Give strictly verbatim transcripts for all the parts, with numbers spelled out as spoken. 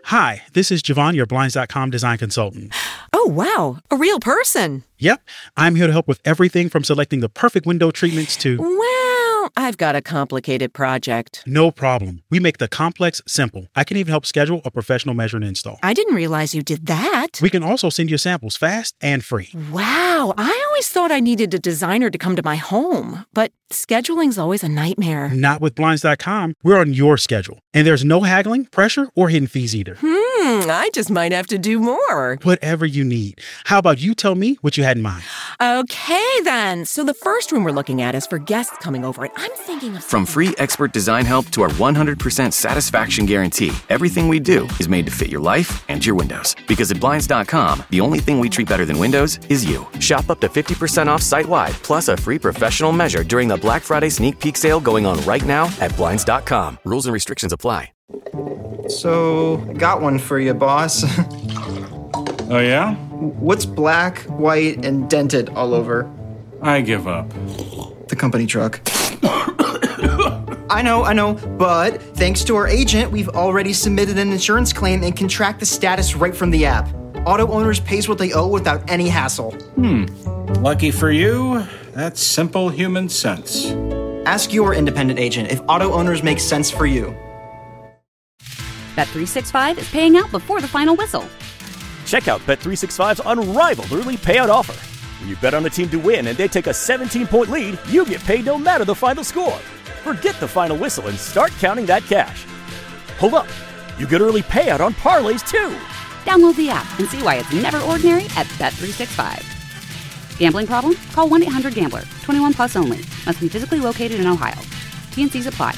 Hi, this is Javon, your Blinds dot com design consultant. Oh, wow. A real person. Yep. I'm here to help with everything from selecting the perfect window treatments to... Well, I've got a complicated project. No problem. We make the complex simple. I can even help schedule a professional measure and install. I didn't realize you did that. We can also send you samples fast and free. Wow. I always thought I needed a designer to come to my home, but scheduling's always a nightmare. Not with Blinds dot com. We're on your schedule. And there's no haggling, pressure, or hidden fees either. Hmm, I just might have to do more. Whatever you need. How about you tell me what you had in mind? Okay, then. So the first room we're looking at is for guests coming over, and I'm thinking of... From free expert design help to our one hundred percent satisfaction guarantee, everything we do is made to fit your life and your windows. Because at Blinds dot com, the only thing we treat better than windows is you. Shop up to fifty percent off site-wide, plus a free professional measure during the Black Friday sneak peek sale going on right now at Blinds dot com. Rules and restrictions apply. So, got one for you, boss. Oh, yeah? What's black, white, and dented all over? I give up. The company truck. I know, I know, but thanks to our agent, we've already submitted an insurance claim and can track the status right from the app. Auto Owners pays what they owe without any hassle. Hmm. Lucky for you, that's simple human sense. Ask your independent agent if Auto Owners makes sense for you. Bet three sixty-five is paying out before the final whistle. Check out Bet three sixty-five's unrivaled early payout offer. When you bet on a team to win and they take a seventeen-point lead, you get paid no matter the final score. Forget the final whistle and start counting that cash. Hold up. You get early payout on parlays, too. Download the app and see why it's never ordinary at Bet three sixty-five. Gambling problem? Call one eight hundred gambler. twenty-one plus only. Must be physically located in Ohio. T N Cs apply.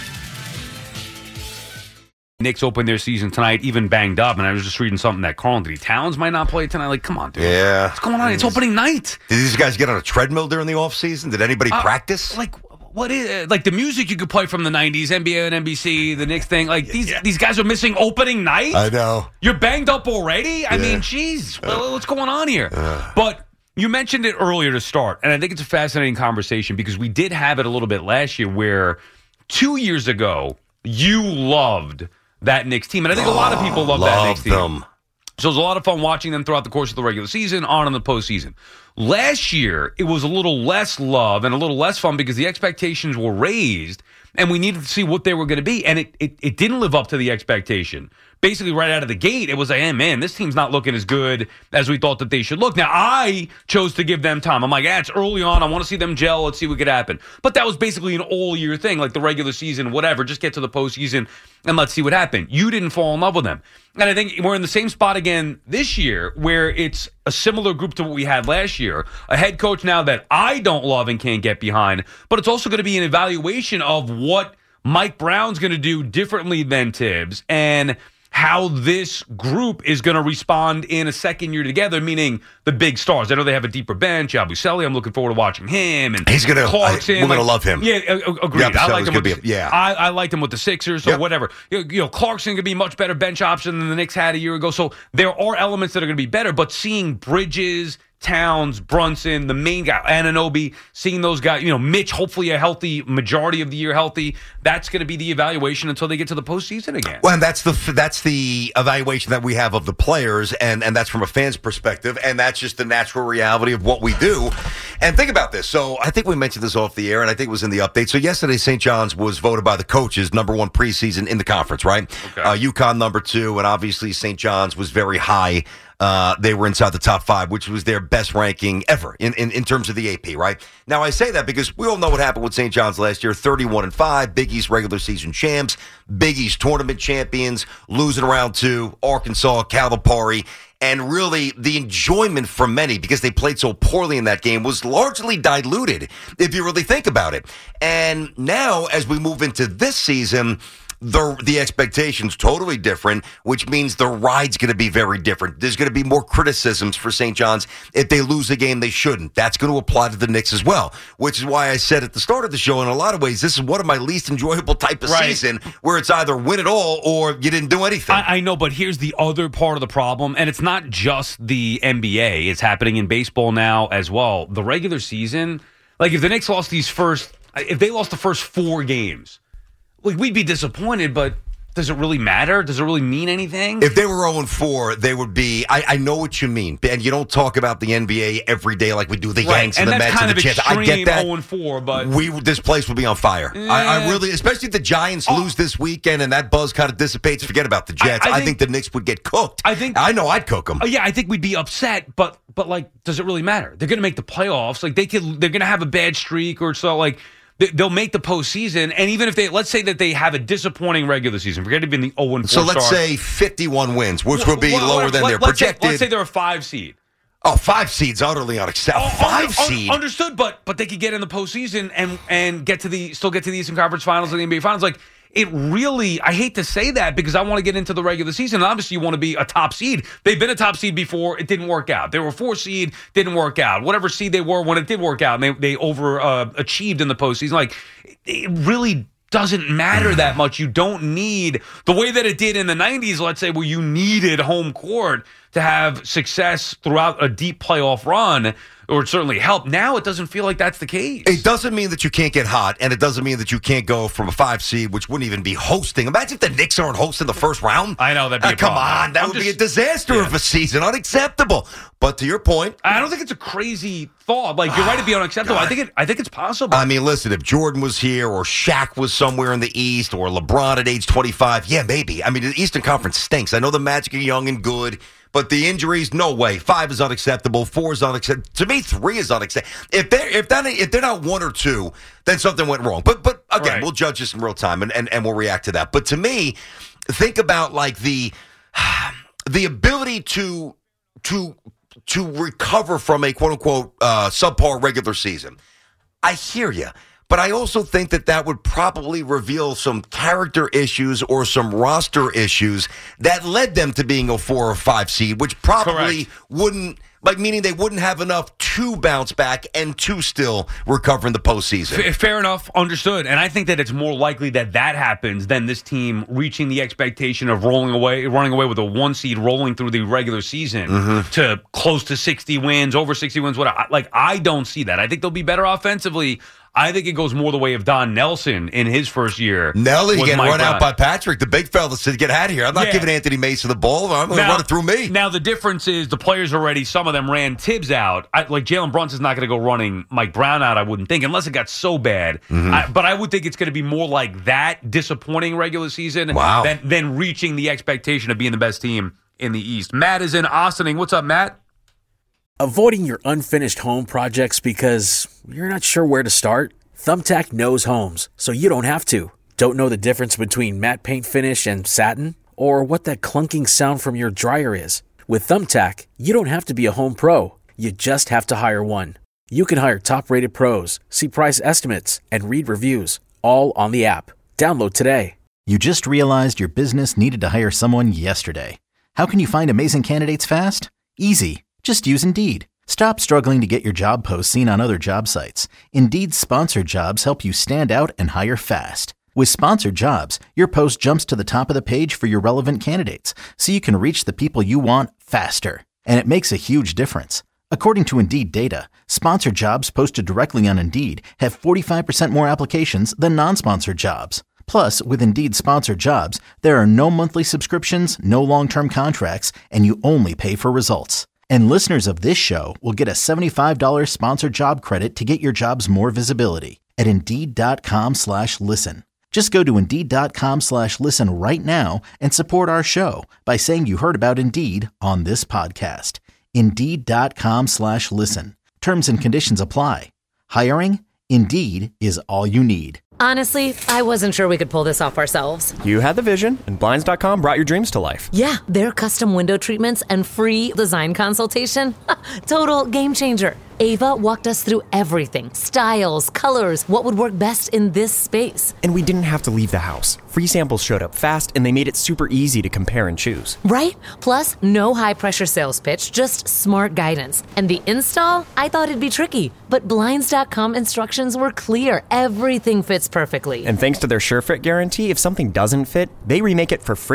Knicks opened their season tonight, even banged up, and I was just reading something that Karl Anthony Towns might not play tonight. Like, come on, dude. Yeah. What's going on? It's opening night. Did these guys get on a treadmill during the offseason? Did anybody uh, practice? Like, what is like the music you could play from the nineties, N B A and N B C, the Knicks thing? Like, these yeah. these guys are missing opening night? I know. You're banged up already? I yeah. mean, jeez, uh, what's going on here? Uh, but you mentioned it earlier to start, and I think it's a fascinating conversation because we did have it a little bit last year where two years ago, you loved that Knicks team. And I think oh, a lot of people love, love that Knicks team. Them. So it was a lot of fun watching them throughout the course of the regular season, on in the postseason. Last year, it was a little less love and a little less fun because the expectations were raised and we needed to see what they were going to be. And it, it, it didn't live up to the expectation. Basically, right out of the gate, it was like, hey, man, this team's not looking as good as we thought that they should look. Now, I chose to give them time. I'm like, yeah, it's early on. I want to see them gel. Let's see what could happen. But that was basically an all-year thing, like the regular season, whatever. Just get to the postseason and let's see what happened. You didn't fall in love with them. And I think we're in the same spot again this year where it's a similar group to what we had last year. A head coach now that I don't love and can't get behind, but it's also going to be an evaluation of what Mike Brown's going to do differently than Tibbs and how this group is going to respond in a second year together, meaning the big stars. I know they have a deeper bench. Yabusele, I'm looking forward to watching him. And he's going to, Clarkson. we're going to love him. Yeah, agreed. I like him with the, be, yeah. I, I liked him with the Sixers, so yep. whatever. You know, Clarkson could be a much better bench option than the Knicks had a year ago. So there are elements that are going to be better, but seeing Bridges, Towns, Brunson, the main guy, Anunoby, seeing those guys, you know, Mitch, hopefully a healthy majority of the year healthy, that's going to be the evaluation until they get to the postseason again. Well, and that's the that's the evaluation that we have of the players, and, and that's from a fan's perspective, and that's just the natural reality of what we do. And think about this. So I think we mentioned this off the air, and I think it was in the update. So yesterday, Saint John's was voted by the coaches number one preseason in the conference, right? Okay. Uh, UConn number two, and obviously Saint John's was very high. Uh, they were inside the top five, which was their best ranking ever in, in, in terms of the A P, right? Now, I say that because we all know what happened with Saint John's last year, thirty-one and five, Big East regular season champs, Big East tournament champions, losing round two, Arkansas, Calipari, and really the enjoyment for many, because they played so poorly in that game, was largely diluted, if you really think about it. And now, as we move into this season, The the expectation's totally different, which means the ride's going to be very different. There's going to be more criticisms for Saint John's if they lose a game they shouldn't. That's going to apply to the Knicks as well, which is why I said at the start of the show, in a lot of ways, this is one of my least enjoyable type of right. season, where it's either win it all or you didn't do anything. I, I know, but here's the other part of the problem, and it's not just the N B A. It's happening in baseball now as well. The regular season, like if the Knicks lost these first, if they lost the first four games, like, we'd be disappointed, but does it really matter? Does it really mean anything? If they were oh and four, they would be. I, I know what you mean, and you don't talk about the N B A every day like we do the right. Yanks and, and the that's Mets kind and the of Jets. I get that. oh and four, but we this place would be on fire. Eh. I, I really, especially if the Giants oh. lose this weekend and that buzz kind of dissipates. Forget about the Jets. I, I, think, I think the Knicks would get cooked. I think. I know I'd cook them. Oh yeah, I think we'd be upset, but but like, does it really matter? They're going to make the playoffs. Like they could, they're going to have a bad streak or so. Like. They'll make the postseason, and even if they, let's say that they have a disappointing regular season, forget even the oh and four So let's start. say fifty-one wins, which would be well, lower let, than let, their let's projected. Say, let's say they're a five seed. Oh, five seeds utterly unacceptable. Oh, five un, seed, un, understood, but but they could get in the postseason and and get to the still get to the Eastern Conference Finals and the N B A Finals. Like it really, I hate to say that because I want to get into the regular season. And obviously, you want to be a top seed. They've been a top seed before; it didn't work out. They were a four seed, didn't work out. Whatever seed they were when it did work out, and they they over uh, achieved in the postseason. Like it really doesn't matter that much. You don't need the way that it did in the nineties, let's say, where you needed home court to have success throughout a deep playoff run, or it certainly helped. Now it doesn't feel like that's the case. It doesn't mean that you can't get hot, and it doesn't mean that you can't go from a five seed, which wouldn't even be hosting. Imagine if the Knicks aren't hosting the first round. I know, that'd be uh, a Come problem. on, that I'm would just, be a disaster yeah. of a season. Unacceptable. But to your point, I don't think it's a crazy thought. Like, you're right to be unacceptable. God. I think it. I think it's possible. I mean, listen, if Jordan was here or Shaq was somewhere in the East or LeBron at age twenty-five, yeah, maybe. I mean, the Eastern Conference stinks. I know the Magic are young and good, but the injuries, no way. Five is unacceptable. Four is unacceptable. To me, three is unacceptable. If they're if that if they're not one or two, then something went wrong. But but again, Right. we'll judge this in real time and, and, and we'll react to that. But to me, think about like the the ability to to to recover from a quote unquote uh, subpar regular season. I hear you. But I also think that that would probably reveal some character issues or some roster issues that led them to being a four or five seed, which probably Correct. wouldn't, like, meaning they wouldn't have enough to bounce back and to still recover in the postseason. F- fair enough, understood. And I think that it's more likely that that happens than this team reaching the expectation of rolling away, running away with a one seed, rolling through the regular season Mm-hmm. to close to sixty wins, over sixty wins. What? Like, I don't see that. I think they'll be better offensively. I think it goes more the way of Don Nelson in his first year. Nelly with getting Mike run Brown. out by Patrick, the big fella said, get out of here. I'm not Yeah. giving Anthony Mason the ball. I'm going to run it through me. Now, the difference is the players already, some of them ran Tibbs out. I, like Jalen Brunson's not going to go running Mike Brown out, I wouldn't think, unless it got so bad. Mm-hmm. I, but I would think it's going to be more like that disappointing regular season Wow. than, than reaching the expectation of being the best team in the East. Matt is in Austining. What's up, Matt? Avoiding your unfinished home projects because you're not sure where to start? Thumbtack knows homes, so you don't have to. Don't know the difference between matte paint finish and satin? Or what that clunking sound from your dryer is? With Thumbtack, you don't have to be a home pro. You just have to hire one. You can hire top-rated pros, see price estimates, and read reviews, all on the app. Download today. You just realized your business needed to hire someone yesterday. How can you find amazing candidates fast? Easy. Just use Indeed. Stop struggling to get your job posts seen on other job sites. Indeed's sponsored jobs help you stand out and hire fast. With sponsored jobs, your post jumps to the top of the page for your relevant candidates, so you can reach the people you want faster. And it makes a huge difference. According to Indeed data, sponsored jobs posted directly on Indeed have forty-five percent more applications than non-sponsored jobs. Plus, with Indeed sponsored jobs, there are no monthly subscriptions, no long-term contracts, and you only pay for results. And listeners of this show will get a seventy-five dollars sponsored job credit to get your jobs more visibility at Indeed.com slash listen. Just go to Indeed.com slash listen right now and support our show by saying you heard about Indeed on this podcast. Indeed.com slash listen. Terms and conditions apply. Hiring? Indeed is all you need. Honestly, I wasn't sure we could pull this off ourselves. You had the vision, and Blinds dot com brought your dreams to life. Yeah, their custom window treatments and free design consultation. Total game changer. Ava walked us through everything. Styles, colors, what would work best in this space. And we didn't have to leave the house. Free samples showed up fast, and they made it super easy to compare and choose. Right? Plus, no high-pressure sales pitch, just smart guidance. And the install? I thought it'd be tricky, but Blinds dot com instructions were clear. Everything fits perfectly. And thanks to their SureFit guarantee, if something doesn't fit, they remake it for free. Talk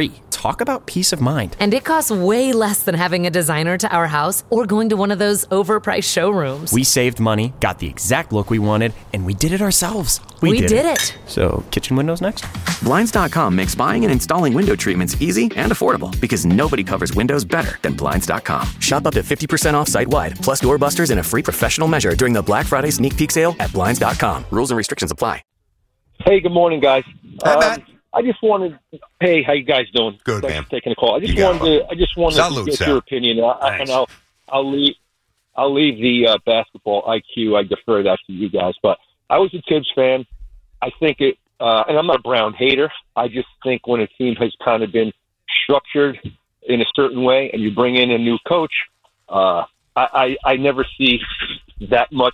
Talk about peace of mind. And it costs way less than having a designer to our house or going to one of those overpriced showrooms. We saved money, got the exact look we wanted, and we did it ourselves. We, we did, did it. it. So, kitchen windows next? Blinds dot com makes buying and installing window treatments easy and affordable because nobody covers windows better than Blinds dot com. Shop up to fifty percent off site-wide, plus doorbusters and a free professional measure during the Black Friday sneak peek sale at Blinds dot com. Rules and restrictions apply. Hey, good morning, guys. Hey, um, Matt. I just wanted. Hey, how you guys doing? Good, Thanks man. for taking the call. I just You got wanted to. I just wanted Salute, to get Sal. your opinion, I, and I'll I'll leave I'll leave the uh, basketball I Q. I defer that to you guys. But I was a Tibbs fan. I think it, uh, and I'm not a Brown hater. I just think when a team has kind of been structured in a certain way, and you bring in a new coach, uh, I, I I never see that much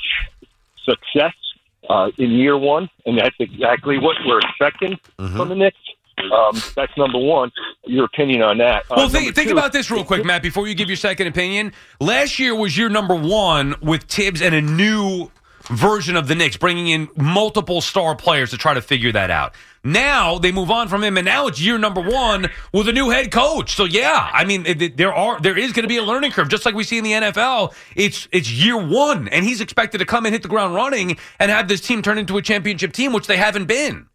success uh, in year one, and that's exactly what we're expecting Mm-hmm. from the Knicks. Um, that's number one. Your opinion on that? Well, uh, think, think two, about this real quick, Matt, before you give your second opinion. Last year was year number one with Tibbs and a new version of the Knicks, bringing in multiple star players to try to figure that out. Now they move on from him, and now it's year number one with a new head coach. So yeah, I mean, it, there are there is going to be a learning curve, just like we see in the N F L. It's it's year one, and he's expected to come and hit the ground running and have this team turn into a championship team, which they haven't been.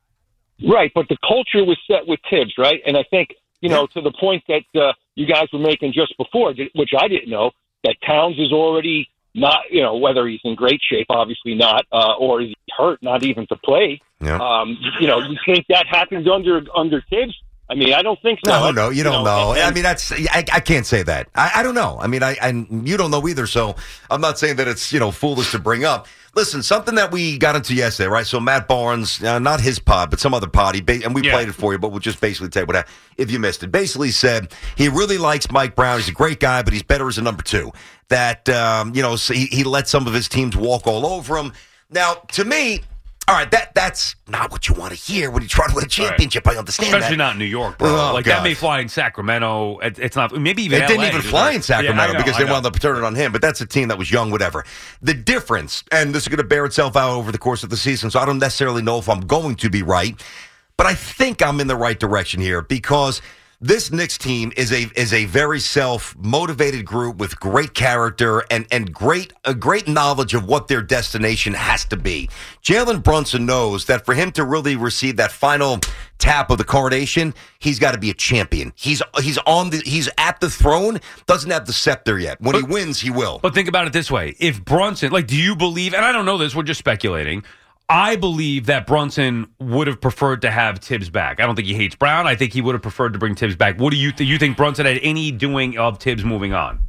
Right, but the culture was set with Tibbs, right? And I think, you know, to the point that uh, you guys were making just before, which I didn't know, that Towns is already not, you know, whether he's in great shape, obviously not, uh, or is he hurt, not even to play. Yeah. Um, you know, you think that happens under under Tibbs? I mean, I don't think so. No, no, you don't know. and- I mean, that's I, I can't say that. I, I don't know. I mean, I and you don't know either. So I'm not saying that it's you know foolish to bring up. Listen, something that we got into yesterday, right? So Matt Barnes, uh, not his pod, but some other pod, he ba- and we Yeah. played it for you, but we'll just basically tell you what happened if you missed it. Basically said he really likes Mike Brown. He's a great guy, but he's better as a number two. That um, you know, so he, he let some of his teams walk all over him. Now, to me. All right, that that's not what you want to hear when you try to win a championship. Right. I understand Especially that. not in New York, bro. Oh, like, God. that may fly in Sacramento. It, it's not, maybe even It didn't L A. even fly in Sacramento Yeah, I know, because I they know. wound up turning on him. But that's a team that was young, whatever. The difference, and this is going to bear itself out over the course of the season, so I don't necessarily know if I'm going to be right, but I think I'm in the right direction here because this Knicks team is a is a very self-motivated group with great character and and great a great knowledge of what their destination has to be. Jalen Brunson knows that for him to really receive that final tap of the coronation, he's got to be a champion. He's he's on the he's at the throne, doesn't have the scepter yet. When But- he wins, he will. But think about it this way. If Brunson, like, do you believe, and I don't know this, we're just speculating, I believe that Brunson would have preferred to have Tibbs back. I don't think he hates Brown. I think he would have preferred to bring Tibbs back. What do you think? You think Brunson had any doing of Tibbs moving on?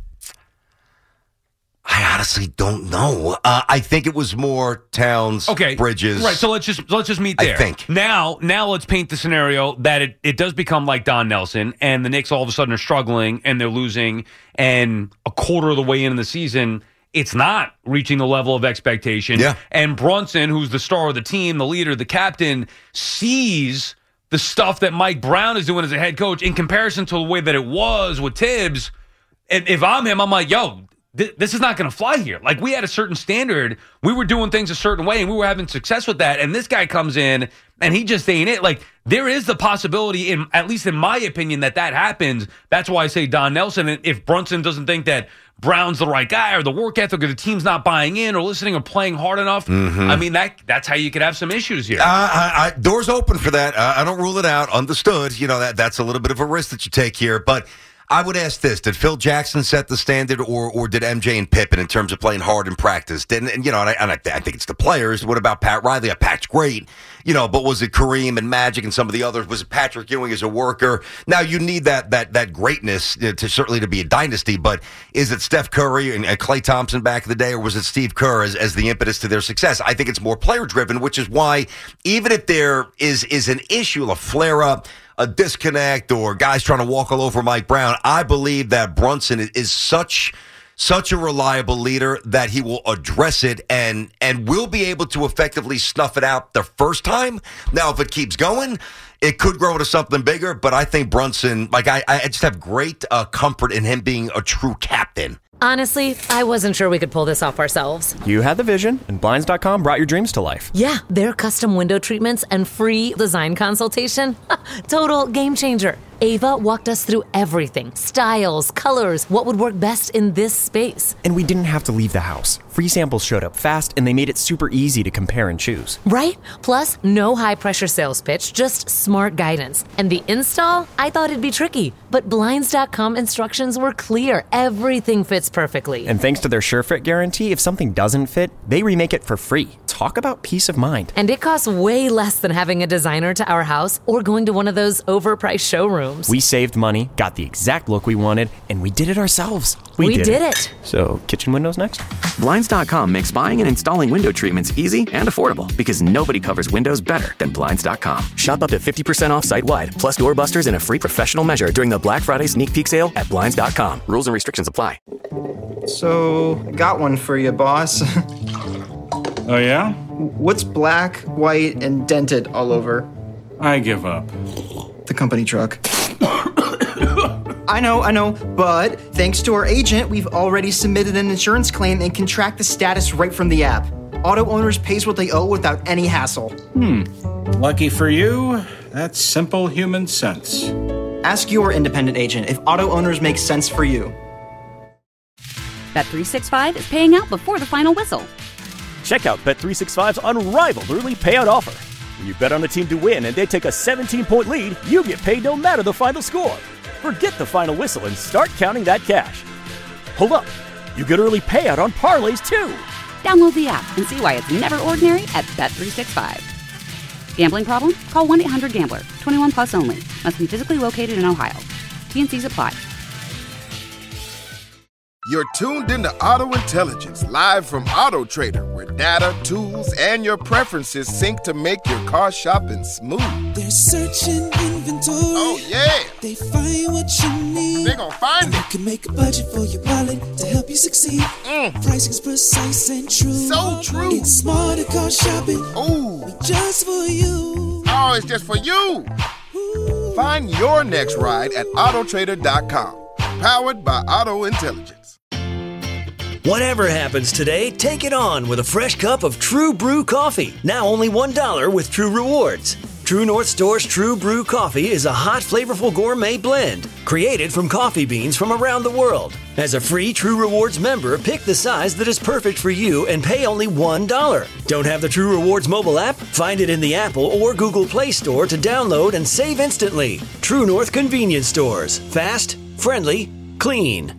I honestly don't know. Uh, I think it was more Towns, Okay, Bridges. right? So let's just let's just meet I there. think. now, now let's paint the scenario that it, it does become like Don Nelson, and the Knicks all of a sudden are struggling and they're losing, and a quarter of the way into the season, it's not reaching the level of expectation. Yeah. And Brunson, who's the star of the team, the leader, the captain, sees the stuff that Mike Brown is doing as a head coach in comparison to the way that it was with Tibbs. And if I'm him, I'm like, yo, th- this is not going to fly here. Like, we had a certain standard. We were doing things a certain way, and we were having success with that. And this guy comes in, and he just ain't it. Like, there is the possibility, in at least in my opinion, that that happens. That's why I say Don Nelson. And if Brunson doesn't think that Brown's the right guy, or the work ethic, or the team's not buying in, or listening, or playing hard enough, Mhm. I mean, that that's how you could have some issues here. Uh, I, I, doors open for that. Uh, I don't rule it out. Understood. You know that that's a little bit of a risk that you take here, but I would ask this: did Phil Jackson set the standard, or or did M J and Pippen in terms of playing hard in practice? Didn't and, you know? And, I, and I, I think it's the players. What about Pat Riley? Pat's great, you know, but was it Kareem and Magic and some of the others? Was it Patrick Ewing as a worker? Now you need that that that greatness to certainly to be a dynasty, but is it Steph Curry and uh, Klay Thompson back in the day, or was it Steve Kerr as, as the impetus to their success? I think it's more player driven, which is why even if there is is an issue, a flare up, a disconnect, or guys trying to walk all over Mike Brown, I believe that Brunson is such such a reliable leader that he will address it and and will be able to effectively snuff it out the first time. Now, if it keeps going, it could grow into something bigger, but I think Brunson, like I, I just have great uh, comfort in him being a true captain. Honestly, I wasn't sure we could pull this off ourselves. You had the vision, and Blinds dot com brought your dreams to life. Yeah, their custom window treatments and free design consultation. Total game changer. Ava walked us through everything. Styles, colors, what would work best in this space. And we didn't have to leave the house. Free samples showed up fast, and they made it super easy to compare and choose. Right? Plus, no high-pressure sales pitch, just smart guidance. And the install? I thought it'd be tricky, but Blinds dot com instructions were clear. Everything fits perfectly. And thanks to their SureFit guarantee, if something doesn't fit, they remake it for free. Talk about peace of mind. And it costs way less than having a designer to our house or going to one of those overpriced showrooms. We saved money, got the exact look we wanted, and we did it ourselves. We, we did, did it. it. So, kitchen windows next? Blinds dot com makes buying and installing window treatments easy and affordable because nobody covers windows better than Blinds dot com. Shop up to fifty percent off site-wide, plus doorbusters and a free professional measure during the Black Friday sneak peek sale at Blinds dot com. Rules and restrictions apply. So, got one for you, boss. Oh, yeah? What's black, white, and dented all over? I give up. The company truck. I know, I know, but thanks to our agent, we've already submitted an insurance claim and can track the status right from the app. Auto owners pays what they owe without any hassle. Hmm. Lucky for you, that's simple human sense. Ask your independent agent if auto owners make sense for you. Bet three sixty-five is paying out before the final whistle. Check out Bet three sixty-five's unrivaled early payout offer. When you bet on the team to win and they take a seventeen-point lead, you get paid no matter the final score. Forget the final whistle and start counting that cash. Hold up. You get early payout on parlays, too. Download the app and see why it's never ordinary at Bet three sixty-five. Gambling problem? Call one eight hundred gambler. twenty-one plus only. Must be physically located in Ohio. T N Cs apply. You're tuned into Auto Intelligence, live from Auto Trader, where data, tools, and your preferences sync to make your car shopping smooth. They're searching inventory. Oh, yeah. They find what you need. They're gonna find and it. You can make a budget for your wallet to help you succeed. Mm. Pricing's precise and true. So true. It's smarter car shopping. Ooh. Just for you. Oh, it's just for you. Ooh. Find your next ride at auto trader dot com. Powered by Auto Intelligence. Whatever happens today, take it on with a fresh cup of True Brew coffee. Now only one dollar with True Rewards. True North Store's True Brew coffee is a hot, flavorful gourmet blend created from coffee beans from around the world. As a free True Rewards member, pick the size that is perfect for you and pay only one dollar. Don't have the True Rewards mobile app? Find it in the Apple or Google Play Store to download and save instantly. True North Convenience Stores. Fast, friendly, clean.